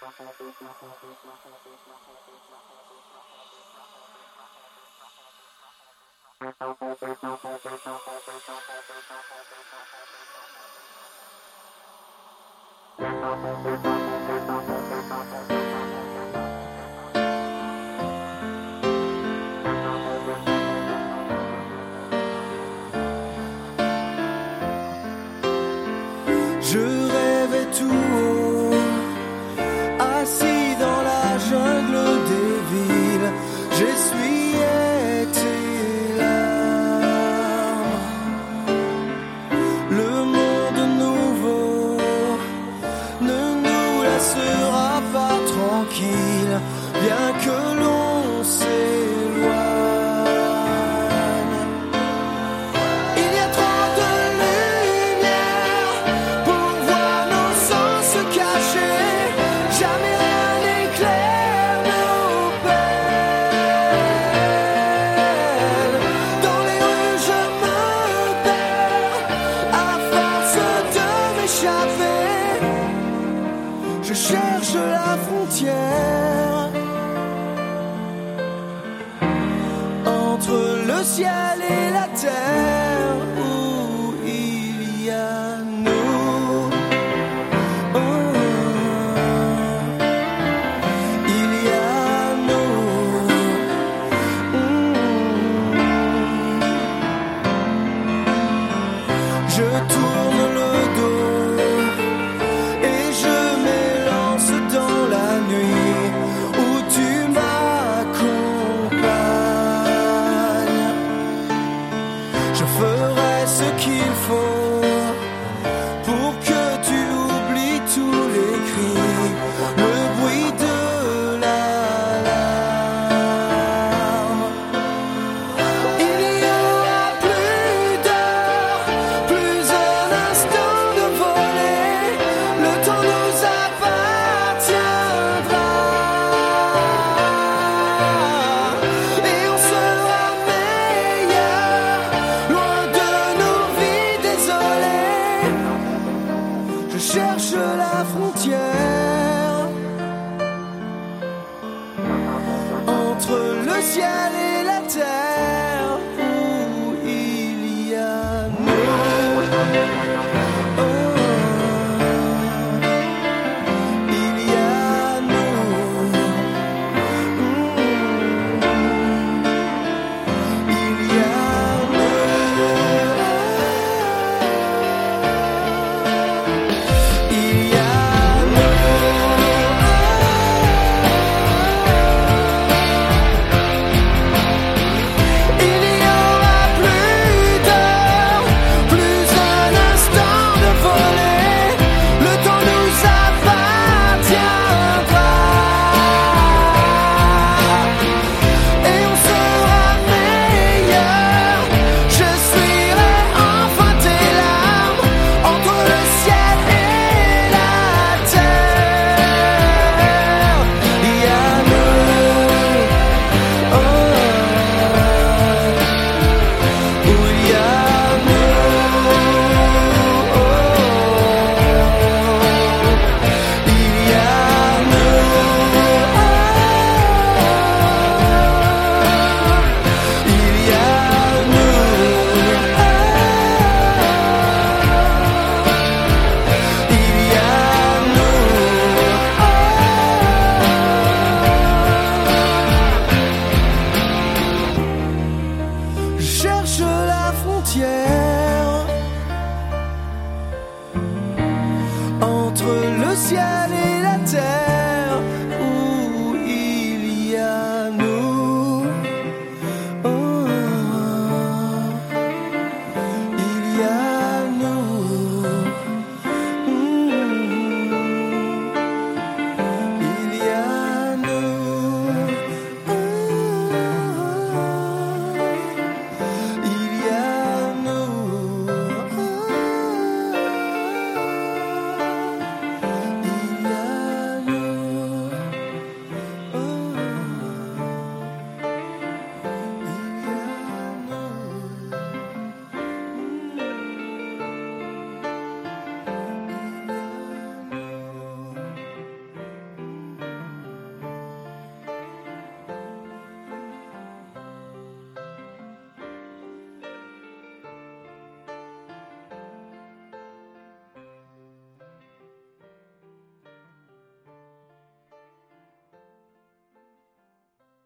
Je rêvais tout haut, assis dans la jungle des villes, j'essuyais tes larmes. Le monde nouveau ne nous laissera pas tranquille, bien que l'on s'éloigne. Il y a trop de lumière pour voir nos sens se cacher. Jamais rien n'éclaire nos peines. Dans les rues je me perds à force de m'échapper. Je cherche la frontière entre le ciel et la terre où il y a nous. Oh, il y a nous. Je tourne le dos et je m'élance dans la nuit où tu m'accompagnes. Je ferai ce qu'il faut pour que tu oublies tous les cris, le bruit de l'alarme. Il n'y aura plus d'heures, plus un instant de voler. Le temps nous appartiendra et on sera meilleur, loin de nos vies désolées. Je cherche la frontière entre le ciel et la terre où il y a nous. Oh, il y a nous. Il y a nous. Il y a il n'y aura plus d'heures, plus un instant de voler. Le temps nous appartiendra et on sera meilleur. Je suivrai enfin tes larmes entre le ciel et la terre. Il y a nous. Oh, où il y a nous. Il y a nous. Il y a nous. Il y a nous. Je cherche la frontière entre le ciel et la terre.